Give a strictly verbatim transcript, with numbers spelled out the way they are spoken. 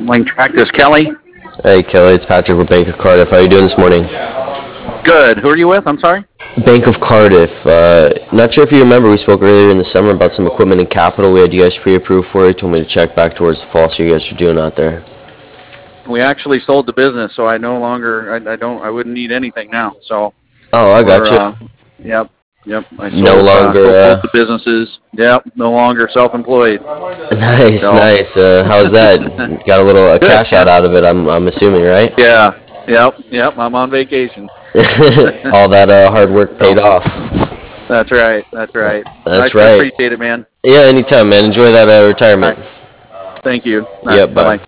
Lane Tractors. Kelly? Hey Kelly, it's Patrick with Bank of Cardiff. How are you doing this morning? Good. Who are you with? I'm sorry? Bank of Cardiff. Uh, not sure if you remember, we spoke earlier in the summer about some equipment and capital we had you guys pre-approved for. You told me to check back towards the fall, so you guys are doing out there. We actually sold the business, so I no longer, I, I don't, I wouldn't need anything now. So. Oh, I got you. Uh, yep. Yep. I sold, no longer uh, sold uh, both the businesses. Yep. No longer self-employed. Nice, so. nice. Uh, how's that? Got a little a cash out out of it. I'm, I'm assuming, right? Yeah. Yep. Yep. I'm on vacation. All that uh, hard work paid so. off. That's right. That's right. That's I right. appreciate it, man. Yeah, anytime, man. Enjoy that uh, retirement. Right. Thank you. Yep. Right. Bye-bye. Bye.